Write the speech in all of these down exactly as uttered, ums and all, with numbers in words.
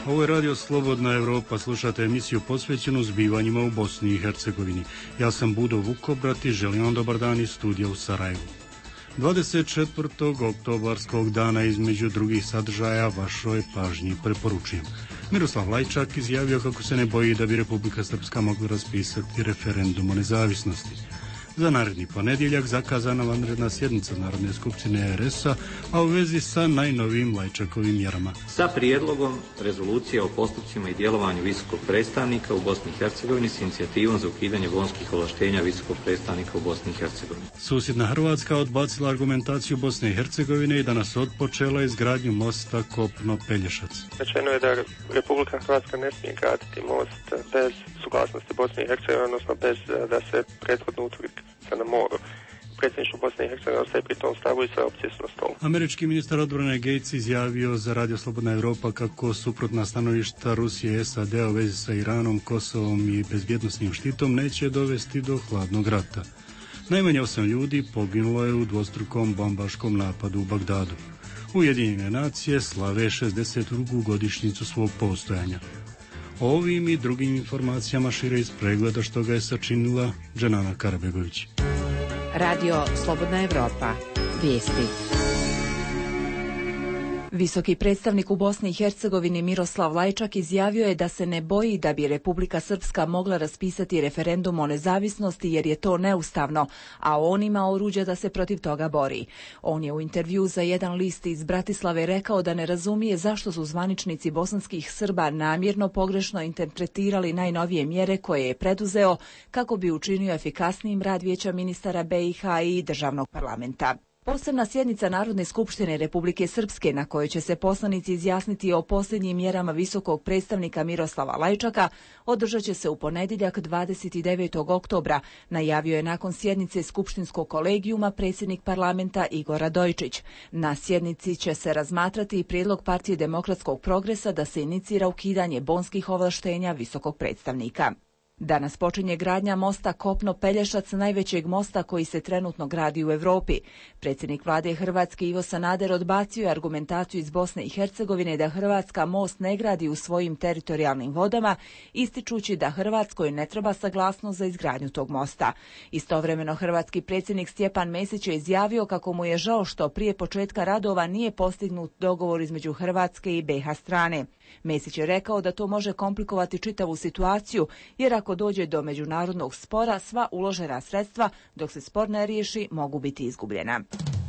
Ovo je Radio Slobodna Evropa, slušate emisiju posvećenu zbivanjima u Bosni i Hercegovini. Ja sam Budo Vukobrat i želim vam dobar dan iz studija u Sarajevu. dvadeset četvrtog oktobarskog dana između drugih sadržaja vašoj pažnji preporučujem. Miroslav Lajčak izjavio kako se ne boji da bi Republika Srpska mogla raspisati referendum o nezavisnosti. Za naredni ponedjeljak zakazana vanredna sjednica Narodne skupštine R S-a, a u vezi sa najnovijim Lajčakovim mjerama. Sa prijedlogom rezolucije o postupcima i djelovanju visokog predstavnika u Bosni i Hercegovini s inicijativom za ukidanje bonskih ovlaštenja visokog predstavnika u Bosni i Hercegovini. Susjedna Hrvatska odbacila argumentaciju Bosne i Hercegovine i danas otpočela izgradnju mosta Kopno-Pelješac. Rečeno je da Republika Hrvatska ne smije graditi most bez suglasnosti Bosne i Hercegovine, odnosno bez da se prethodno utvrdi na moru. Predsjedništvo Bosne i Hercegovine ostaje pri tom stavu i sve opcije su na stolu. Američki ministar odbrane Gates izjavio za Radio Slobodna Evropa kako suprotna stanovišta Rusije i S A D u vezi sa Iranom, Kosovom i bezbjednosnim štitom neće dovesti do hladnog rata. Najmanje osam ljudi poginulo je u dvostrukom bombaškom napadu u Bagdadu. Ujedinjene nacije slave šezdeset drugu godišnjicu svog postojanja. O ovim i drugim informacijama šire iz pregleda što ga je sačinila Dženana Karabegović. Radio Slobodna Evropa. Vijesti. Visoki predstavnik u Bosni i Hercegovini Miroslav Lajčak izjavio je da se ne boji da bi Republika Srpska mogla raspisati referendum o nezavisnosti jer je to neustavno, a on ima oruđe da se protiv toga bori. On je u intervju za jedan list iz Bratislave rekao da ne razumije zašto su zvaničnici bosanskih Srba namjerno pogrešno interpretirali najnovije mjere koje je preduzeo kako bi učinio efikasnijim rad Vijeća ministara B i H i državnog parlamenta. Posebna sjednica Narodne skupštine Republike Srpske na kojoj će se poslanici izjasniti o posljednjim mjerama visokog predstavnika Miroslava Lajčaka održat će se u ponedjeljak dvadeset devetog oktobra, najavio je nakon sjednice skupštinskog kolegijuma predsjednik parlamenta Igor Radojčić. Na sjednici će se razmatrati i prijedlog Partije demokratskog progresa da se inicira ukidanje bonskih ovlaštenja visokog predstavnika. Danas počinje gradnja mosta Kopno-Pelješac, najvećeg mosta koji se trenutno gradi u Europi. Predsjednik vlade Hrvatske Ivo Sanader odbacio je argumentaciju iz Bosne i Hercegovine da Hrvatska most ne gradi u svojim teritorijalnim vodama, ističući da Hrvatskoj ne treba saglasnost za izgradnju tog mosta. Istovremeno hrvatski predsjednik Stjepan Mesić je izjavio kako mu je žao što prije početka radova nije postignut dogovor između Hrvatske i B H strane. Mesić je rekao da to može komplikovati čitavu situaciju, jer ako dođe do međunarodnog spora, sva uložena sredstva, dok se spor ne riješi, mogu biti izgubljena.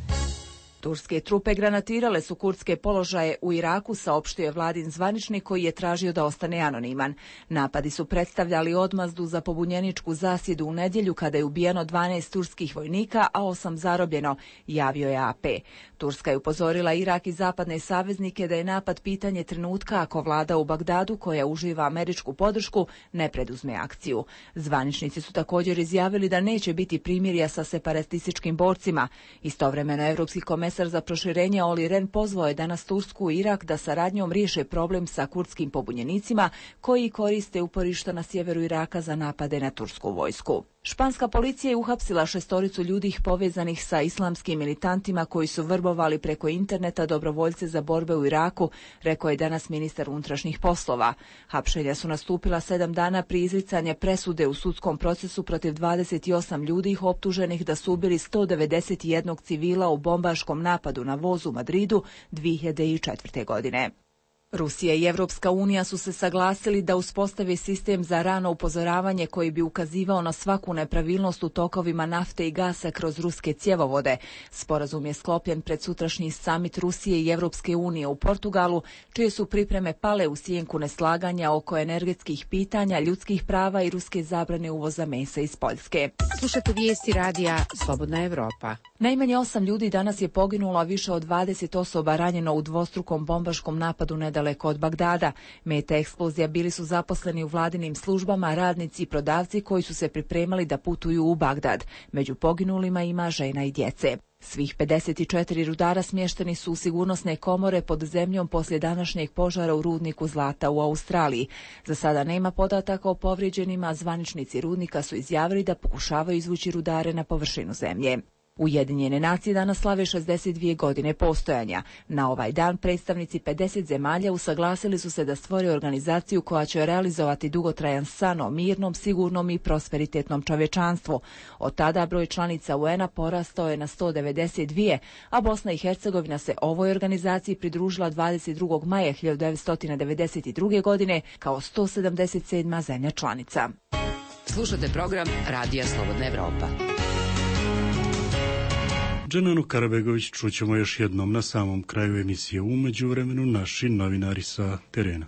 Turske trupe granatirale su kurdske položaje u Iraku, saopštio je vladin zvaničnik koji je tražio da ostane anoniman. Napadi su predstavljali odmazdu za pobunjeničku zasjedu u nedjelju kada je ubijeno dvanaest turskih vojnika, a osam zarobljeno, javio je A P. Turska je upozorila Irak i zapadne saveznike da je napad pitanje trenutka ako vlada u Bagdadu, koja uživa američku podršku, ne preduzme akciju. Zvaničnici su također izjavili da neće biti primirja sa separatističkim borcima. Istovremeno Evropski komesar za proširenje Olli Rehn pozvao je danas Tursku i Irak da saradnjom riješe problem sa kurdskim pobunjenicima koji koriste uporišta na sjeveru Iraka za napade na tursku vojsku. Španska policija je uhapsila šestoricu ljudi povezanih sa islamskim militantima koji su vrbovali preko interneta dobrovoljce za borbe u Iraku, rekao je danas ministar unutrašnjih poslova. Hapšenja su nastupila sedam dana prije izricanja presude u sudskom procesu protiv dvadeset osam ljudi optuženih da su ubili sto devedeset jednog civila u bombaškom napadu na voz u Madridu dvije hiljade četvrte. godine. Rusija i Evropska unija su se saglasili da uspostave sistem za rano upozoravanje koji bi ukazivao na svaku nepravilnost u tokovima nafte i gasa kroz ruske cjevovode. Sporazum je sklopljen pred sutrašnji samit Rusije i Evropske unije u Portugalu, čije su pripreme pale u sjenku neslaganja oko energetskih pitanja, ljudskih prava i ruske zabrane uvoza mesa iz Poljske. Slušate vijesti radija Slobodna Evropa. Najmanje osam ljudi danas je poginulo, a više od dvadeset osoba ranjeno u dvostrukom bombaškom napadu nedaleko od Bagdada. Meta eksplozija bili su zaposleni u vladinim službama, radnici i prodavci koji su se pripremali da putuju u Bagdad. Među poginulima ima žena i djece. Svih pedeset četiri rudara smješteni su u sigurnosne komore pod zemljom poslije današnjeg požara u rudniku zlata u Australiji. Za sada nema podataka o povrijeđenima, a zvaničnici rudnika su izjavili da pokušavaju izvući rudare na površinu zemlje. Ujedinjene nacije danas slave šezdeset dvije godine postojanja. Na ovaj dan predstavnici pedeset zemalja usaglasili su se da stvore organizaciju koja će realizovati dugotrajan san o mirnom, sigurnom i prosperitetnom čovječanstvu. Od tada broj članica U N-a porastao je na sto devedeset dvije, a Bosna i Hercegovina se ovoj organizaciji pridružila dvadeset drugog maja hiljadu devetsto devedeset druge. godine kao sto sedamdeset sedma zemlja članica. Slušate program Radija Slobodna Evropa. Dženanu Karabegović čućemo još jednom na samom kraju emisije. U međuvremenu naši novinari sa terena.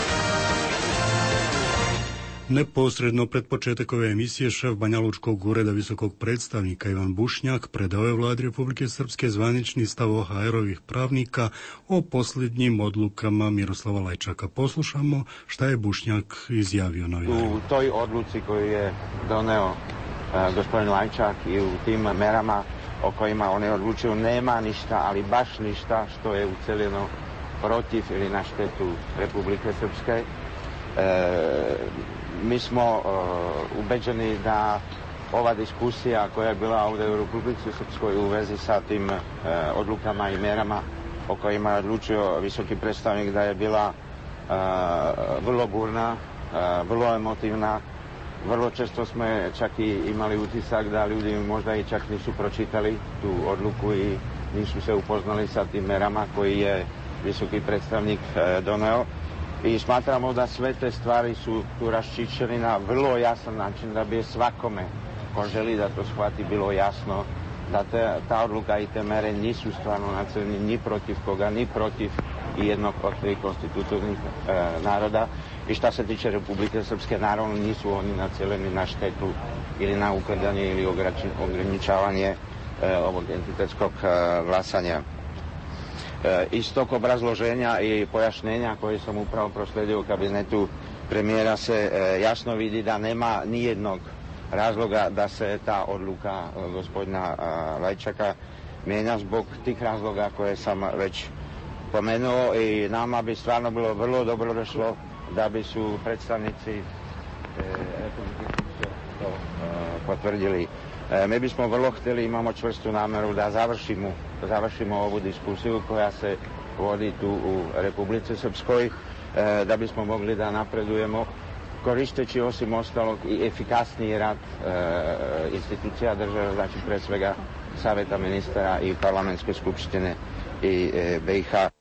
Neposredno pred početak ove emisije šef Banjalučkog ureda visokog predstavnika Ivan Bušnjak predao je Vladi Republike Srpske zvanični stav O H R-ovih pravnika o posljednjim odlukama Miroslava Lajčaka. Poslušamo šta je Bušnjak izjavio novinarima. U toj odluci koju je doneo uh, gospodin Lajčak i u tim merama o kojima oni odlučuju nema ništa, ali baš ništa što je uceljeno protiv ili na štetu Republike Srpske. E, mi smo uh, ubeđeni da ova diskusija koja je bila ovdje u Republici Srpskoj u vezi sa tim uh, odlukama i mjerama o kojima je odlučio visoki predstavnik da je bila uh, vrlo burna, uh, vrlo emotivna. Vrlo često smo čak i imali utisak da ljudi možda i čak nisu pročitali tu odluku i nisu se upoznali sa tim merama koji je visoki predstavnik uh, doneo. I smatramo da sve te stvari su tu raščišćeni na vrlo jasan način da bi svakome ko želi da to shvati bilo jasno da te, ta odluka i te mere nisu stvarno nacrni ni protiv koga, ni protiv i jednog od tri konstitutivnih e, naroda. I šta se tiče Republike Srpske, naravno nisu oni naciljeni na štetu ili na ukradanje ili ograničavanje e, ovog entitetskog e, glasanja. E, iz tog obrazloženja i pojašnjenja koje sam upravo prosledio u kabinetu premijera se e, jasno vidi da nema nijednog razloga da se ta odluka e, gospodina e, Lajčaka mijenja zbog tih razloga koje sam već pomenuo i nama bi stvarno bilo vrlo dobro došlo da bi su predstavnici e, Republike Srpske to e, potvrdili. E, mi bismo vrlo htjeli, imamo čvrstu namjeru da završimo, završimo ovu diskusiju koja se vodi tu u Republici Srpskoj, e, da bismo mogli da napredujemo koristeći osim ostalog i efikasniji rad e, institucija države, znači pre svega Saveta ministara i Parlamentske skupštine i e, B i H.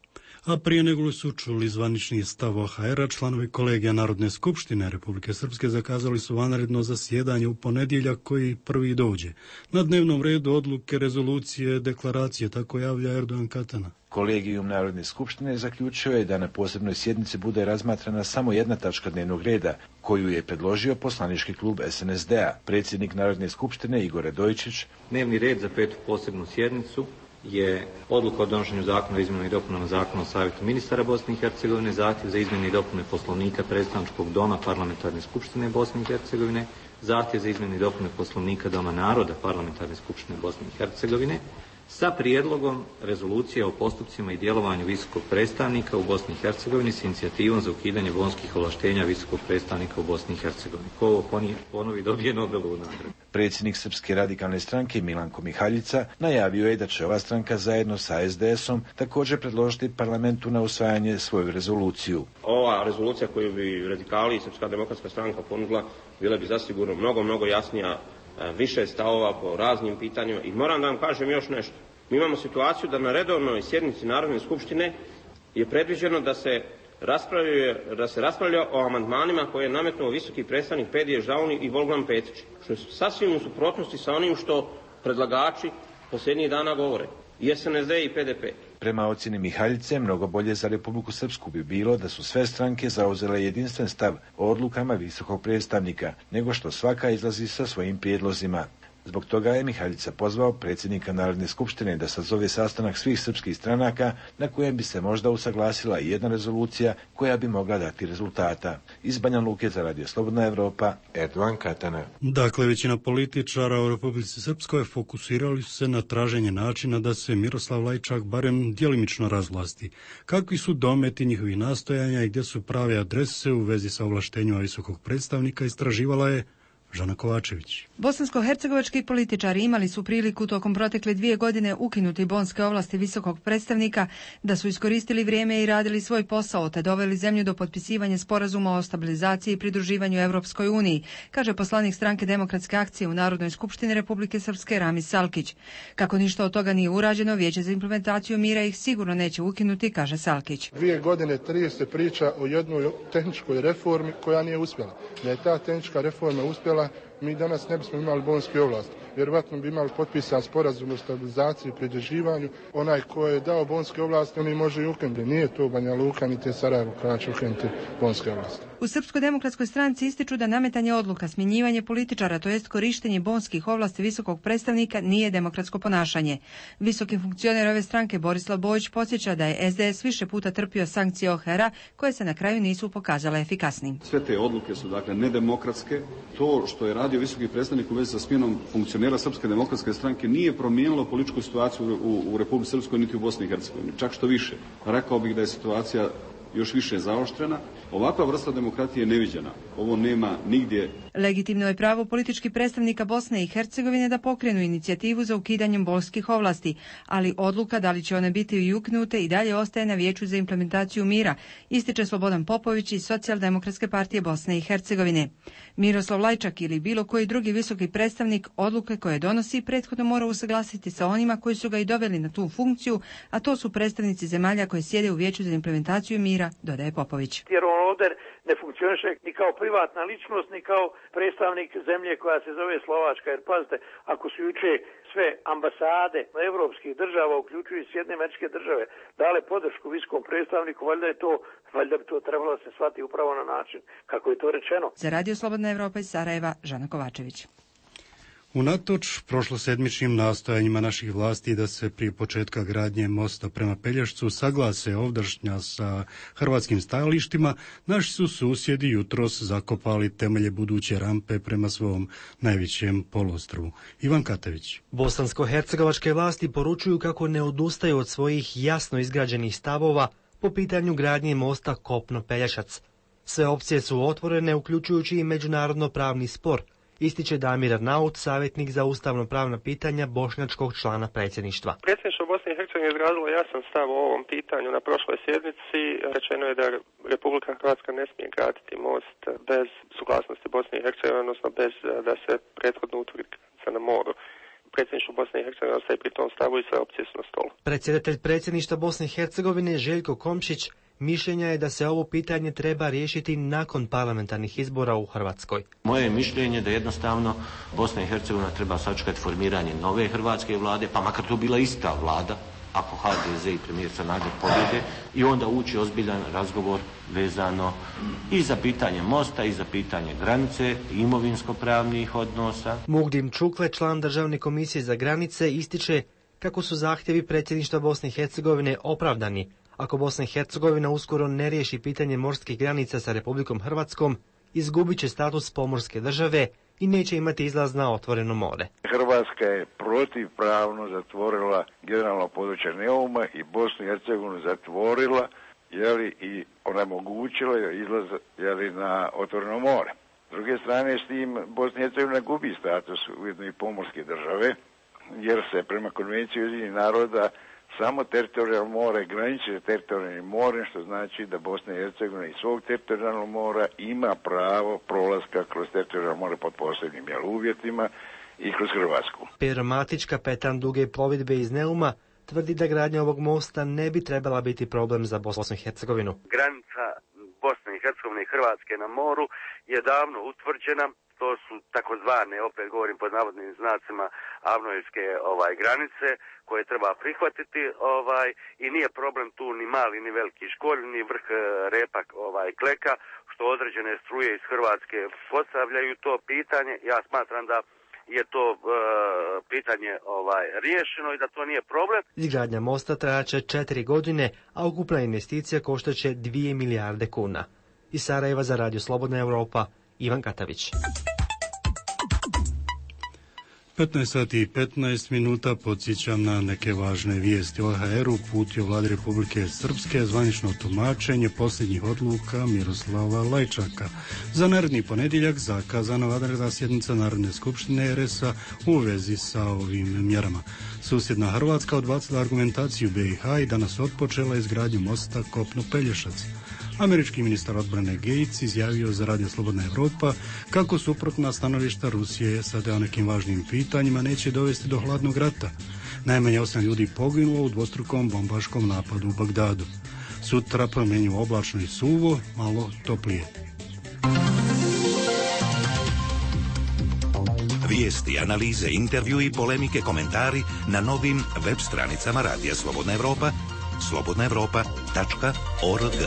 A prije nego su čuli zvanični stav O H R-a, članovi kolegija Narodne skupštine Republike Srpske zakazali su vanredno zasjedanje u ponedjeljak koji prvi dođe. Na dnevnom redu odluke, rezolucije, deklaracije, tako javlja Erdogan Katana. Kolegijum Narodne skupštine zaključio je da na posebnoj sjednici bude razmatrana samo jedna tačka dnevnog reda, koju je predložio poslanički klub S N S D-a. Predsjednik Narodne skupštine Igor Radojičić. Dnevni red za petu posebnu sjednicu je odluka o donošenju zakona o izmjenama i dopunama zakona o Savjetu ministara Bosne i Hercegovine, zahtjev za izmjene i dopune Poslovnika Predstavničkog doma Parlamentarne skupštine Bosne i Hercegovine, zahtjev za izmjene i dopune Poslovnika Doma naroda Parlamentarne skupštine Bosne i Hercegovine, sa prijedlogom rezolucije o postupcima i djelovanju visokog predstavnika u Bosni i Hercegovini s inicijativom za ukidanje bonskih ovlaštenja visokog predstavnika u Bosni i Hercegovini. Ko ovo ponovi dobije Nobelovu nagradu. Predsjednik Srpske radikalne stranke Milanko Mihaljica najavio je da će ova stranka zajedno sa S D S-om također predložiti parlamentu na usvajanje svoju rezoluciju. Ova rezolucija koju bi radikali i Srpska demokratska stranka ponudila bila bi zasigurno mnogo, mnogo jasnija, više stavova po raznim pitanjima. I moram da vam kažem još nešto. Mi imamo situaciju da na redovnoj sjednici Narodne skupštine je predviđeno da se raspravlja, da se raspravlja o amandmanima koje je nametnuo visoki predstavnik Pedije Žauni i Volgan Petić, što je sasvim u suprotnosti sa onim što predlagači posljednjih dana govore. I S N S D i P D P. Prema ocjeni Mihaljice, mnogo bolje za Republiku Srpsku bi bilo da su sve stranke zauzele jedinstven stav o odlukama visokog predstavnika, nego što svaka izlazi sa svojim prijedlozima. Zbog toga je Mihaljica pozvao predsjednika Narodne skupštine da sazove sastanak svih srpskih stranaka na kojem bi se možda usaglasila i jedna rezolucija koja bi mogla dati rezultata. Iz Banja Luke za Radio Slobodna Evropa, Erdogan Katana. Dakle, većina političara u Republici Srpskoj fokusirali su se na traženje načina da se Miroslav Lajčak barem djelimično razvlasti. Kakvi su dometi njihovih nastojanja i gdje su prave adrese u vezi sa ovlaštenjima visokog predstavnika, istraživala je Žana Kovačević. Bosansko-hercegovački političari imali su priliku tokom protekle dvije godine ukinuti bonske ovlasti visokog predstavnika, da su iskoristili vrijeme i radili svoj posao te doveli zemlju do potpisivanja sporazuma o stabilizaciji i pridruživanju Europskoj uniji, kaže poslanik stranke Demokratske akcije u Narodnoj skupštini Republike Srpske Ramis Salkić. Kako ništa od toga nije urađeno, Vijeće za implementaciju mira ih sigurno neće ukinuti, kaže Salkić. Dvije godine, tri se priča o jednoj tehničkoj reformi koja nije uspjela. Da je ta tehnička reforma uspjela, mi danas ne bismo imali bonske ovlasti. Vjerovatno bi imali potpisan sporazum o stabilizaciji i pridruživanju. Onaj ko je dao bonske ovlasti, on i može i ukinuti. Nije to Banja Luka, niti Sarajevo koja će ukinuti bonske ovlasti. U Srpskoj demokratskoj stranci ističu da nametanje odluka, smjenjivanje političara, to jest korištenje bonskih ovlasti visokog predstavnika, nije demokratsko ponašanje. Visoki funkcioner ove stranke Borislav Bojić podsjeća da je S D S više puta trpio sankcije O H R-a koje se na kraju nisu pokazale efikasnim. Sve te odluke su dakle nedemokratske. To što je radio visoki predstavnik u vezi sa smjenom funkcionera Srpske demokratske stranke nije promijenilo političku situaciju u, u Republici Srpskoj niti u Bosni i Hercegovini. Čak što više. Rekao bih da je situacija još više zaoštrena. Ovakva vrsta demokratije je neviđena. Ovo nema nigdje. Legitimno je pravo političkih predstavnika Bosne i Hercegovine da pokrenu inicijativu za ukidanjem bonskih ovlasti, ali odluka da li će one biti i ukinute i dalje ostaje na Vijeću za implementaciju mira, ističe Slobodan Popović iz Socijaldemokratske partije Bosne i Hercegovine. Miroslav Lajčak ili bilo koji drugi visoki predstavnik odluke koje donosi prethodno mora usaglasiti sa onima koji su ga i doveli na tu funkciju, a to su predstavnici zemalja koje sjede u Vijeću za implementaciju mira, dodaje Popović. Jer on ovdje ne funkcioniše ni kao privatna ličnost, ni kao predstavnik zemlje koja se zove Slovačka. Jer pazite, ako su juče sve ambasade evropskih država, uključujući Sjedinjene Američke Države, dale podršku visokom predstavniku, valjda je to, valjda bi to trebalo se shvatiti upravo na način kako je to rečeno. Za Radio Slobodna Evropa iz Sarajeva, Žana Kovačević. Unatoč prošlosedmičnim nastojanjima naših vlasti da se prije početka gradnje mosta prema Pelješcu saglase ovdašnja sa hrvatskim stajalištima, naši su susjedi jutros zakopali temelje buduće rampe prema svom najvećem poluostrvu. Ivan Katević. Bosansko-hercegovačke vlasti poručuju kako ne odustaju od svojih jasno izgrađenih stavova po pitanju gradnje mosta Kopno-Pelješac. Sve opcije su otvorene, uključujući i međunarodno pravni spor, ističe Damir Arnaut, savjetnik za ustavno-pravna pitanja bošnjačkog člana predsjedništva. Predsjedništvo Bosne i Hercegovine izrazilo jasan stav o ovom pitanju na prošloj sjednici. Rečeno je da Republika Hrvatska ne smije graditi most bez suglasnosti Bosne i Hercegovine, odnosno bez da se prethodno utvrdi granica na moru. Predsjedništvo Bosne i Hercegovine ostaje pri tom stavu i sve opcije su na stolu. Predsjedatelj predsjedništva Bosne i Hercegovine Željko Komšić mišljenja je da se ovo pitanje treba riješiti nakon parlamentarnih izbora u Hrvatskoj. Moje je mišljenje da jednostavno Bosna i Hercegovina treba sačekati formiranje nove hrvatske vlade, pa makar to bila ista vlada, ako H D Z i premijer Sanader pobjede, i onda ući ozbiljan razgovor vezano i za pitanje mosta i za pitanje granice, imovinsko-pravnih odnosa. Mugdin Čukle, član Državne komisije za granice, ističe kako su zahtjevi predsjedništva Bosne i Hercegovine opravdani. Ako Bosna i Hercegovina uskoro ne riješi pitanje morskih granica sa Republikom Hrvatskom, izgubit će status pomorske države i neće imati izlaz na otvoreno more. Hrvatska je protivpravno zatvorila generalno područje Neuma i Bosnu i Hercegovinu zatvorila, jeli, i onemogućila izlaz, jeli, na otvoreno more. S druge strane, s tim Bosna i Hercegovina gubi status ujedno i pomorske države, jer se prema Konvenciji Ujedinjenih naroda samo teritorijalno more graniči teritorijalnim morem, što znači da Bosna i Hercegovina iz svog teritorijalnog mora ima pravo prolaska kroz teritorijalno more pod posebnim uvjetima i kroz Hrvatsku. Pero Matić, kapetan duge plovidbe iz Neuma, tvrdi da gradnja ovog mosta ne bi trebala biti problem za Bosnu i Hercegovinu. Granica Bosne i Hercegovine i Hrvatske na moru je davno utvrđena. To su takozvane, opet govorim pod navodnim znacima, avnojevske ovaj, granice koje treba prihvatiti ovaj, i nije problem tu ni mali ni veliki školj, ni vrh Repak ovaj, Kleka, što određene struje iz Hrvatske postavljaju to pitanje. Ja smatram da je to e, pitanje ovaj, riješeno i da to nije problem. Izgradnja mosta trajaće četiri godine, a ukupna investicija koštaće dvije milijarde kuna. Iz Sarajeva za Radio Slobodna Evropa, Ivan Katavić. petnaest sati i petnaest minuta, podsjećam na neke važne vijesti. O H R uputio Vladi Republike Srpske zvanično tumačenje posljednjih odluka Miroslava Lajčaka. Za naredni ponedjeljak zakazana vanredna sjednica Narodne skupštine R S A u vezi sa ovim mjerama. Susjedna Hrvatska odbacila argumentaciju B i H i danas otpočela izgradnju mosta Kopno-Pelješac. Američki ministar odbrane Gates izjavio za Radio Slobodna Evropa kako suprotna stanovišta Rusije S A D o nekim važnim pitanjima neće dovesti do hladnog rata. Najmanje osam ljudi poginulo u dvostrukom bombaškom napadu u Bagdadu. Sutra promjenjivo oblačno i suvo, malo toplije. Vijesti, analize, intervju i polemike, komentari na novim web stranicama Radija Slobodna Evropa, slobodna evropa tačka org.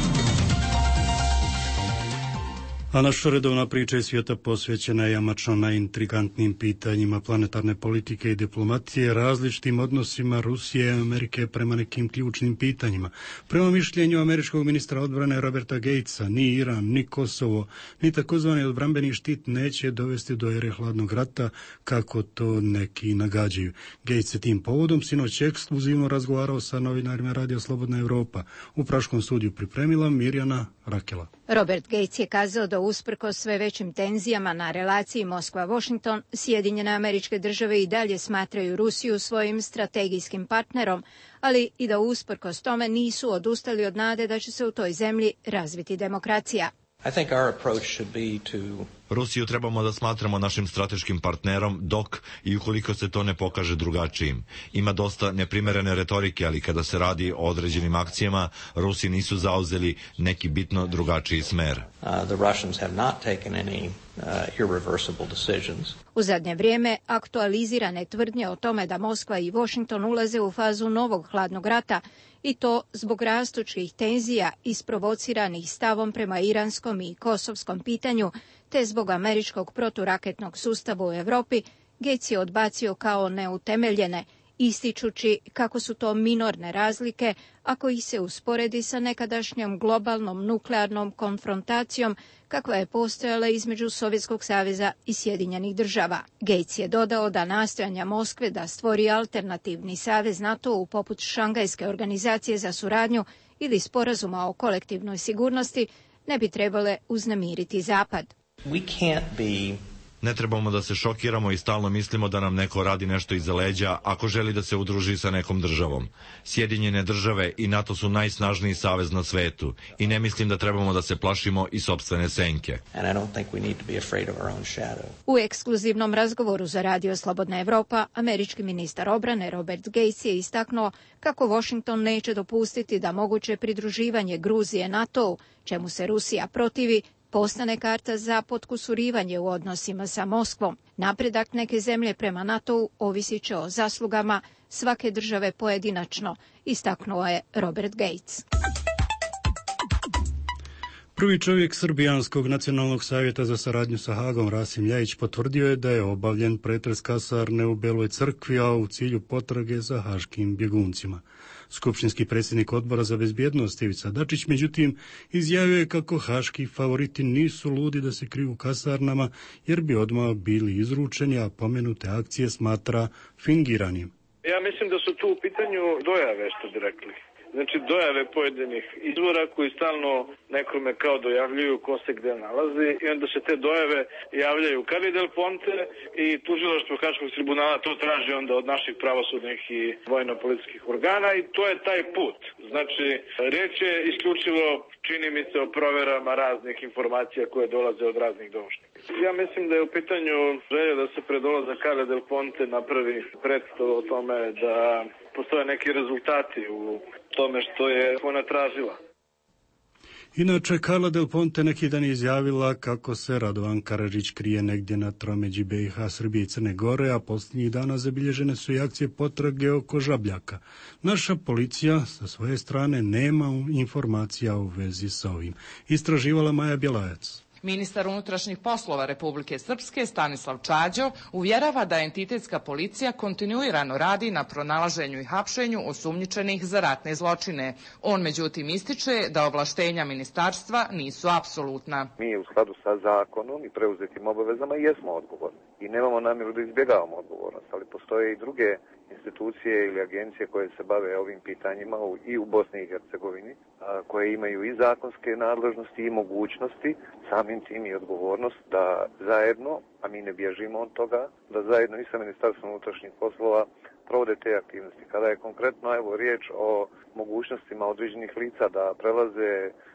A naša redovna priča iz svijeta posvećena je jamačno najintrigantnijim pitanjima planetarne politike i diplomatije, različitim odnosima Rusije i Amerike prema nekim ključnim pitanjima. Prema mišljenju američkog ministra odbrane Roberta Gatesa, ni Iran, ni Kosovo, ni takozvani odbrambeni štit neće dovesti do ere hladnog rata, kako to neki nagađaju. Gates je tim povodom sinoć ekskluzivno razgovarao sa novinarima Radio Slobodna Evropa. U praškom studiju pripremila Mirjana Rakela. Robert Gates je kazao da usprkos sve većim tenzijama na relaciji Moskva-Washington, Sjedinjene Američke Države i dalje smatraju Rusiju svojim strategijskim partnerom, ali i da usprkos tome nisu odustali od nade da će se u toj zemlji razviti demokracija. I think our approach should be to Rusiju trebamo da smatramo našim strateškim partnerom dok i ukoliko se to ne pokaže drugačijim. Ima dosta neprimerene retorike, ali kada se radi o određenim akcijama, Rusi nisu zauzeli neki bitno drugačiji smer. Uh, the Russians have not taken any uh, irreversible decisions. U zadnje vrijeme aktualizirane tvrdnje o tome da Moskva i Washington ulaze u fazu novog hladnog rata, i to zbog rastućih tenzija isprovociranih stavom prema iranskom i kosovskom pitanju, te zbog američkog proturaketnog sustava u Europi, Gates je odbacio kao neutemeljene, ističući kako su to minorne razlike ako ih se usporedi sa nekadašnjom globalnom nuklearnom konfrontacijom kakva je postojala između Sovjetskog saveza i Sjedinjenih država. Gates je dodao da nastojanja Moskve da stvori alternativni savez NATO-u poput Šangajske organizacije za suradnju ili sporazuma o kolektivnoj sigurnosti ne bi trebale uznemiriti Zapad. We can't be Ne trebamo da se šokiramo i stalno mislimo da nam neko radi nešto iza leđa ako želi da se udruži sa nekom državom. Sjedinjene države i NATO su najsnažniji savez na svetu i ne mislim da trebamo da se plašimo i sopstvene senke. U ekskluzivnom razgovoru za Radio Slobodna Evropa, američki ministar obrane Robert Gates je istaknuo kako Washington neće dopustiti da moguće pridruživanje Gruzije NATO-u, čemu se Rusija protivi, postane karta za potkusurivanje u odnosima sa Moskvom. Napredak neke zemlje prema NATO-u ovisit će o zaslugama svake države pojedinačno, istaknuo je Robert Gates. Prvi čovjek Srbijanskog nacionalnog savjeta za saradnju sa Hagom, Rasim Ljajić, potvrdio je da je obavljen pretres kasarne u Beloj crkvi, a u cilju potrage za haškim bjeguncima. Skupštinski predsjednik odbora za bezbjednost Ivica Dačić, međutim, izjavio je kako haški favoriti nisu ludi da se kriju u kasarnama, jer bi odmah bili izručeni, a pomenute akcije smatra fingiranim. Ja mislim da su tu u pitanju dojave, što bi rekli. Znači dojave pojedinih izvora koji stalno nekome kao dojavljuju ko se gde nalazi i onda se te dojave javljaju u Carli del Ponte i tužilaštvo Haškog tribunala to traži onda od naših pravosudnih i vojno-policijskih organa i to je taj put. Znači riječ je isključivo, čini mi se, o proverama raznih informacija koje dolaze od raznih doušnika. Ja mislim da je u pitanju želja da se pred dolazak Carli del Ponte napravi predstav o tome da postoje neki rezultati u tome što je ona tražila. Inače, Carla del Ponte neki dan je izjavila kako se Radovan Karadžić krije negdje na tromeđi B i H, Srbije i Crne Gore, a posljednjih dana zabilježene su i akcije potrage oko Žabljaka. Naša policija sa svoje strane nema informacija u vezi sa ovim. Istraživala Maja Bjelajac. Ministar unutrašnjih poslova Republike Srpske Stanislav Čađo uvjerava da entitetska policija kontinuirano radi na pronalaženju i hapšenju osumnjičenih za ratne zločine. On međutim ističe da ovlaštenja ministarstva nisu apsolutna. Mi u skladu sa zakonom i preuzetim obavezama jesmo odgovorni i nemamo namjeru da izbjegavamo odgovornost, ali postoje i druge institucije ili agencije koje se bave ovim pitanjima i u Bosni i Hercegovini, koje imaju i zakonske nadležnosti i mogućnosti, samim tim i odgovornost da zajedno, a mi ne bježimo od toga, da zajedno i sa Ministarstvom unutrašnjih poslova provode te aktivnosti. Kada je konkretno evo riječ o mogućnostima određenih lica da prelaze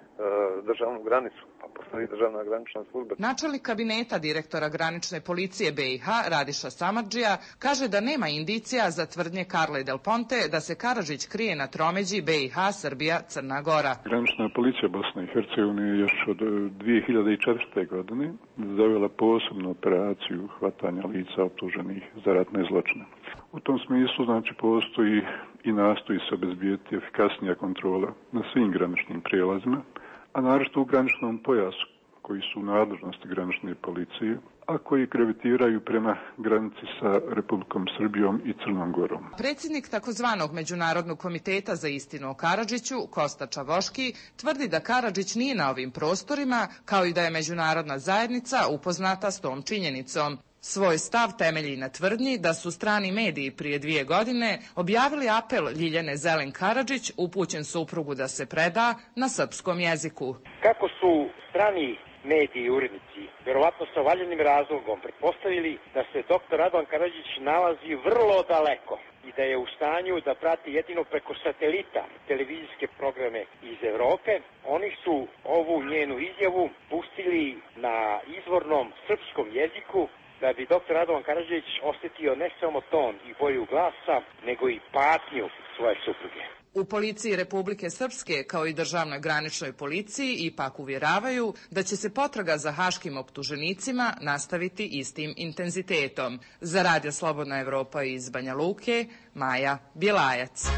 državnu granicu, pa postoji državna granična služba. Načelnik kabineta direktora granične policije B i H Radiša Samardžija kaže da nema indicija za tvrdnje Carle Del Ponte da se Karadžić krije na tromeđi B i H Srbija Crna Gora. Granična policija Bosne i Hercegovine je još od dvije hiljade četvrte. godine zavela posebnu operaciju hvatanja lica optuženih za ratne zločine. U tom smislu znači postoji i nastoji se obezbijeti efikasnija kontrola na svim graničnim prijelazima, a naročito u graničnom pojasu koji su u nadležnosti granične policije, a koji gravitiraju prema granici sa Republikom Srbijom i Crnom Gorom. Predsjednik takozvanog Međunarodnog komiteta za istinu o Karadžiću, Kosta Čavoški, tvrdi da Karadžić nije na ovim prostorima, kao i da je međunarodna zajednica upoznata s tom činjenicom. Svoj stav temelji na tvrdnji da su strani mediji prije dvije godine objavili apel Ljiljane Zelen Karadžić upućen suprugu da se preda na srpskom jeziku. Kako su strani mediji i urednici, verovatno sa valjanim razlogom, pretpostavili da se doktor Radovan Karadžić nalazi vrlo daleko i da je u stanju da prati jedino preko satelita televizijske programe iz Evrope, oni su ovu njenu izjavu pustili na izvornom srpskom jeziku da bi doktor Radovan Karadžić osjetio ne samo ton i boju glasa, nego i patnju svoje supruge. U policiji Republike Srpske, kao i državnoj graničnoj policiji, ipak uvjeravaju da će se potraga za haškim optuženicima nastaviti istim intenzitetom. Za Radio Slobodna Evropa iz Banja Luke, Maja Bjelajac.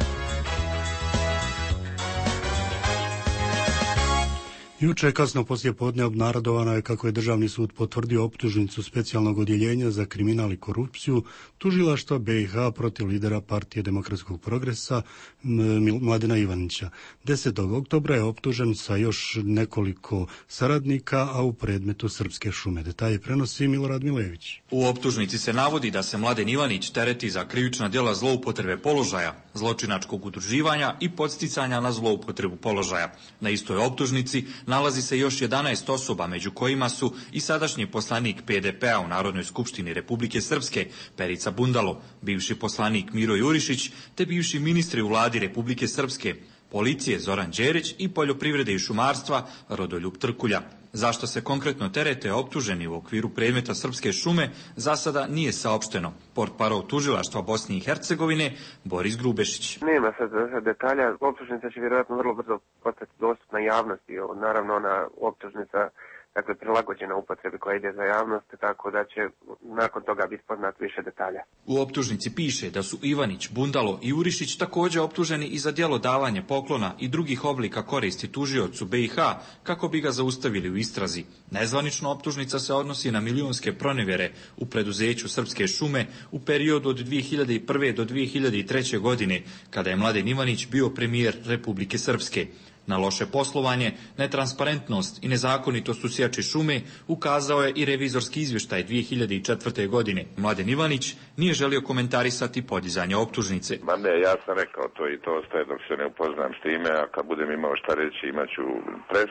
Juče kasno poslije podne obnarodovano je kako je Državni sud potvrdio optužnicu specijalnog odjeljenja za kriminal i korupciju tužilaštva B i H protiv lidera Partije demokratskog progresa Mladena Ivanića. desetog oktobra je optužen sa još nekoliko saradnika, a u predmetu Srpske šume. Detalje prenosi Milorad Milević. U optužnici se navodi da se Mladen Ivanić tereti za krivična djela zloupotrebe položaja, zločinačkog udruživanja i podsticanja na zloupotrebu položaja. Na istoj optužnici nalazi se još jedanaest osoba, među kojima su i sadašnji poslanik P D P-a u Narodnoj skupštini Republike Srpske Perica Bundalo, bivši poslanik Miro Jurišić, te bivši ministri u vladi Republike Srpske, policije Zoran Đerić i poljoprivrede i šumarstva Rodoljub Trkulja. Zašto se konkretno terete optuženi u okviru predmeta Srpske šume, za sada nije saopšteno. Portparol tužilaštva Bosne i Hercegovine Boris Grubešić. Nema sad detalja, optužnica će vjerojatno vrlo brzo postati dostupna javnosti. Naravno, ona optužnica dakle prilagođena upotrebi koja ide za javnost, tako da će nakon toga biti poznat više detalja. U optužnici piše da su Ivanić, Bundalo i Urišić također optuženi i za djelo davanja poklona i drugih oblika koristi tužiocu B i H kako bi ga zaustavili u istrazi. Nezvanično optužnica se odnosi na milionske pronevjere u preduzeću Srpske šume u periodu od dvije hiljade prve. do dvije hiljade treće. godine, kada je Mladen Ivanić bio premijer Republike Srpske. Na loše poslovanje, netransparentnost i nezakonitost u sječi šume ukazao je i revizorski izvještaj dvije hiljade četvrte. godine. Mladen Ivanić nije želio komentarisati podizanje optužnice. Ma ne, ja sam rekao to i to ostaje dok se ne upoznam s time, a kad budem imao šta reći imat ću pres.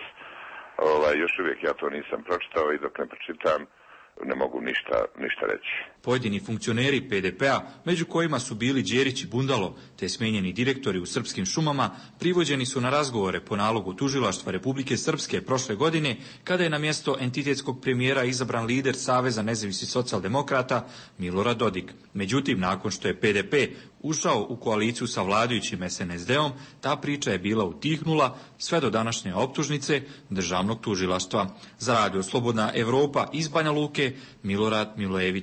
Ovaj, još uvijek ja to nisam pročitao i dok ne pročitam ne mogu ništa, ništa reći. Pojedini funkcioneri P D P-a, među kojima su bili Đerić i Bundalo, te smijenjeni direktori u Srpskim šumama, privođeni su na razgovore po nalogu tužilaštva Republike Srpske prošle godine, kada je na mjesto entitetskog premijera izabran lider Saveza nezavisnih socijaldemokrata Milorad Dodik. Međutim, nakon što je P D P ušao u koaliciju sa vladajućim S N S D-om, ta priča je bila utihnula sve do današnje optužnice državnog tužilaštva. Za Radio Slobodna Evropa iz Banja Luke, Milorad Milojević.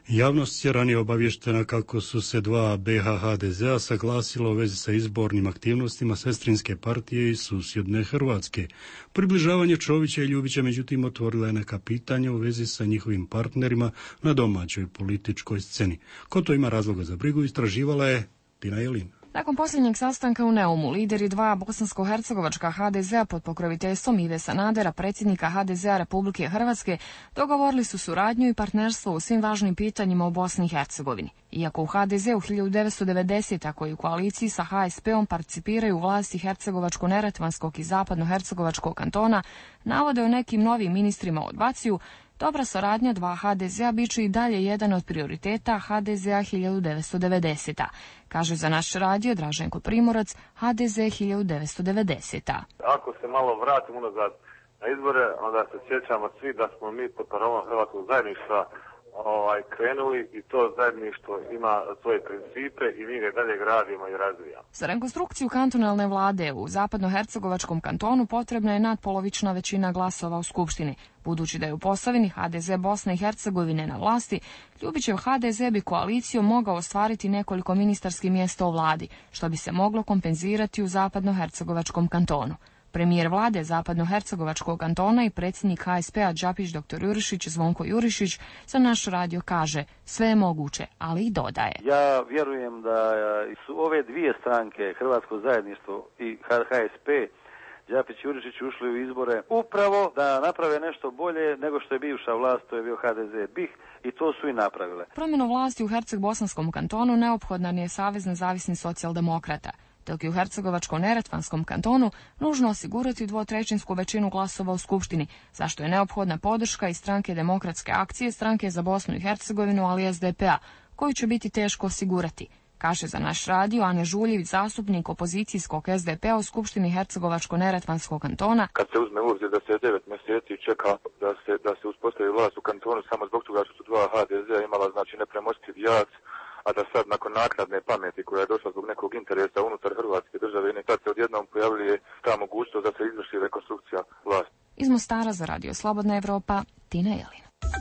Javnost je ranije obavještena kako su se dva B H H D Z-a saglasila u vezi sa izbornim aktivnostima sestrinske partije i susjedne Hrvatske. Približavanje Čovića i Ljubića međutim otvorila je neka pitanja u vezi sa njihovim partnerima na domaćoj političkoj sceni. Ko to ima razloga za brigu, istraživala je Tina Jelin. Nakon posljednjeg sastanka u Neumu, lideri dva bosansko-hercegovačka H D Z-a pod pokroviteljstvom Ive Sanadera, predsjednika H D Z-a Republike Hrvatske, dogovorili su suradnju i partnerstvo u svim važnim pitanjima u Bosni i Hercegovini. Iako u H D Z u hiljadu devetsto devedesete. koji u koaliciji sa H S P-om participiraju u vlasti Hercegovačko-Neretvanskog i Zapadno-Hercegovačkog kantona, navode o nekim novim ministrima odbacuju, dobra suradnja dva H D Z-a bit će i dalje jedan od prioriteta H D Z-a hiljadu devetsto devedesete. Kaže za naš radio Draženko Primorac, H D Z hiljadu devetsto devedesete. Ako se malo vratimo unazad na izbore, onda se sjećamo svi da smo mi pod parolom hrvatskog zajedništva ovaj, krenuli i to zajedništvo ima svoje principe i mi ga dalje gradimo i razvijamo. Za rekonstrukciju kantonalne vlade u zapadnohercegovačkom kantonu potrebna je nadpolovična većina glasova u Skupštini. Budući da je u Posavini H D Z Bosne i Hercegovine na vlasti, Ljubićev H D Z bi koalicijom mogao ostvariti nekoliko ministarskih mjesta u vladi, što bi se moglo kompenzirati u zapadnohercegovačkom kantonu. Premijer vlade Zapadnohercegovačkog kantona i predsjednik H S P-a Đapić dr Jurišić Zvonko Jurišić za naš radio kaže sve je moguće, ali i dodaje. Ja vjerujem da su ove dvije stranke, Hrvatsko zajedništvo i H S P, Đapić i Jurišić ušli u izbore upravo da naprave nešto bolje nego što je bivša vlast, to je bio H D Z B I H i to su i napravile. Promjenu vlasti u Herceg-bosanskom kantonu neophodan je Savez nezavisnih socijaldemokrata, dok je u Hercegovačko-neretvanskom kantonu nužno osigurati dvotrećinsku većinu glasova u Skupštini, zašto je neophodna podrška i stranke Demokratske akcije, stranke za Bosnu i Hercegovinu, ali S D P-a, koju će biti teško osigurati. Kaže za naš radio Ane Žuljević, zastupnik opozicijskog S D P-a u Skupštini Hercegovačko-neretvanskog kantona. Kad se uzme u obzir da se devet mjeseci čeka da se, da se uspostavi vlast u kantonu samo zbog toga što su dva H D Z-a imala znači nepremostiv jaz, a da sad nakon naknadne pameti koja je došla zbog nekog interesa unutar Hrvatske države, ne sad se odjednom pojavljuje ta mogućnost da se izvrši rekonstrukcija vlasti. Iz Mostara za radio Slobodna Evropa, Tina Jelin.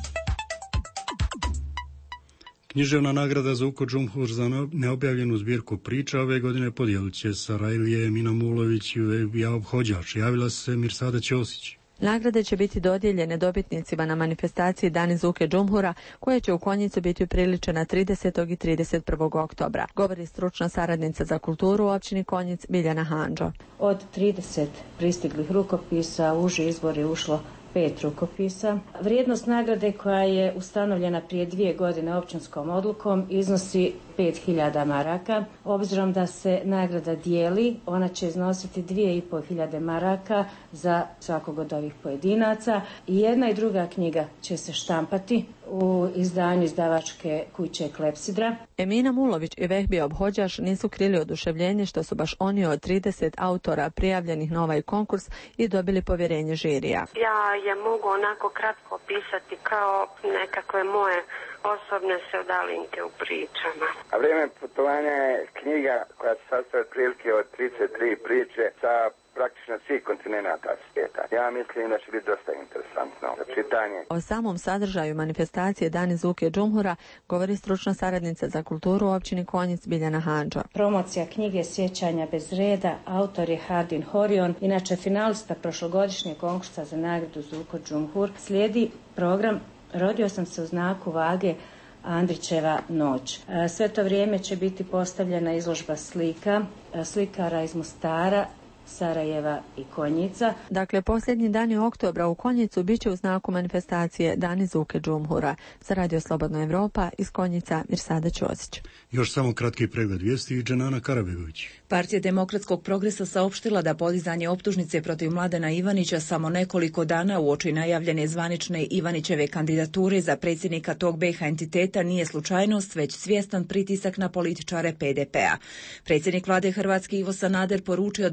Književna nagrada za Uko Džumhur za neobjavljenu zbirku priča ove godine podijelit će Sarajlije, Mina Mulović i Jaob Hođač. Javila se Mirsada Ćosić. Nagrade će biti dodijeljene dobitnicima na manifestaciji Dani Zuke Džumhura, koja će u Konjicu biti upriličena tridesetog i trideset prvog oktobra. Govori stručna saradnica za kulturu u općini Konjic Biljana Handžo. Od trideset pristiglih rukopisa u uži izbor je ušlo pet rukopisa. Vrijednost nagrade koja je ustanovljena prije dvije godine općinskom odlukom iznosi pet hiljada maraka. Obzirom da se nagrada dijeli, ona će iznositi dvije i pol hiljade maraka za svakog od ovih pojedinaca. I jedna i druga knjiga će se štampati u izdanju izdavačke kuće Klepsidra. Emina Mulović i Vehbi Obhođaš nisu krili oduševljenje što su baš oni od trideset autora prijavljenih na ovaj konkurs i dobili povjerenje žirija. Ja je mogu onako kratko opisati kao nekakve moje osobne sevdalinke u pričama. A vrijeme putovanja je knjiga koja se sastoji od prilike od trideset tri priče sa praktično svih kontinenata svijeta. Ja mislim da će biti dosta interesantno za čitanje. O samom sadržaju manifestacije Dani Zuke Džumhura govori stručna saradnica za kulturu u općini Konjic Biljana Handžo. Promocija knjige Sjećanja bez reda, autor je Hardin Horion, inače finalista prošlogodišnjeg konkursa za nagradu Zuko Džumhur. Slijedi program Rodio sam se u znaku vage, Andrićeva noć. Sve to vrijeme će biti postavljena izložba slika, slikara iz Mostara, Sarajeva i Konjica. Dakle, posljednji dani oktobra u Konjicu bit će u znaku manifestacije Dani Zuke Džumhura. Za radio Slobodna Evropa iz Konjica Mirsada Ćosić. Još samo kratki pregled vijesti i Dženana Karabegović. Partija Demokratskog progresa saopštila da podizanje optužnice protiv Mladena Ivanića samo nekoliko dana uoči najavljene zvanične Ivanićeve kandidature za predsjednika tog B H entiteta nije slučajnost, već svjestan pritisak na političare P D P-a. Predsjednik vlade Hrvatske Ivo Sanader poručio danas da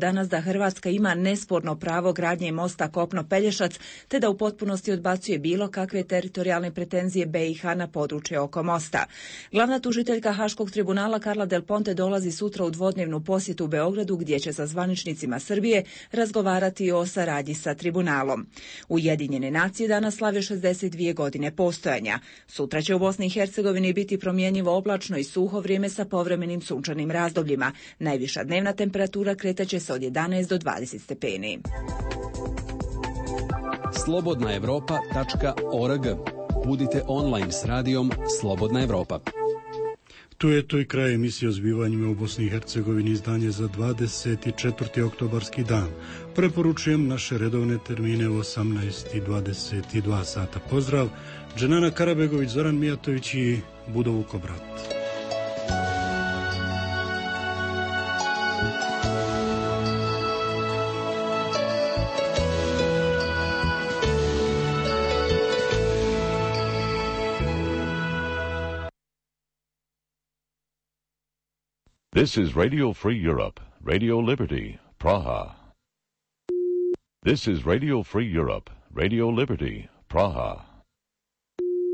Hrvatska ima nesporno pravo gradnje mosta Kopno-Pelješac, te da u potpunosti odbacuje bilo kakve teritorijalne pretenzije B i H na područje oko mosta. Glavna tužiteljka Haškog tribunala Carla Del Ponte dolazi sutra u dvodnevnu posjetu u Beogradu, gdje će sa zvaničnicima Srbije razgovarati o saradnji sa tribunalom. Ujedinjene nacije danas slave šezdeset dvije godine postojanja. Sutra će u Bosni i Hercegovini biti promjenjivo oblačno i suho vrijeme sa povremenim sunčanim razdobljima. Najviša dnevna temperatura kretaće se od jedanaest do dvadeset stepeni. slobodna evropa tačka org. Budite online s radijom Slobodna Evropa. Tu je to i kraj emisije o zbivanjima u Bosni i Hercegovini, izdanje za dvadeset četvrti oktobarski dan. Preporučujem naše redovne termine u osamnaest i dvadeset dva sata. Pozdrav, Dženana Karabegović, Zoran Mijatović i Budo Vukobrat. This is Radio Free Europe, Radio Liberty, Praha. This is Radio Free Europe, Radio Liberty, Praha.